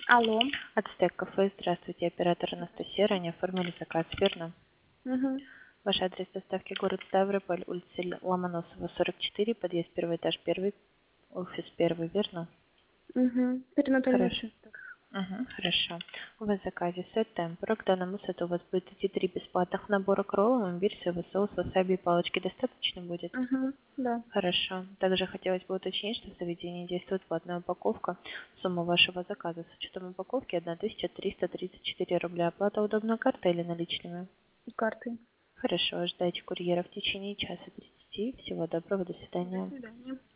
Алло. Ацтек кафе, здравствуйте, оператор Анастасия, ранее оформили заказ, верно? Угу. Ваш адрес доставки город Ставрополь, улица Ломоносова, 44, подъезд первый этаж, первый, офис первый, верно? Угу. Перинатальный Хорошо. центр. Хорошо. У вас в заказе сет темпура. К данному сету у вас будет идти 3 бесплатных набора к роллам, имбирь, соевый соус, васаби и палочки. Достаточно будет? Угу. Да. Хорошо. Также хотелось бы уточнить, что в заведении действует платная упаковка. Сумма вашего заказа с учетом упаковки 1334 рубля. Оплата удобной картой или наличными? Картой. Хорошо. Ожидайте курьера в течение часа 30. Всего доброго. До До свидания. свидания.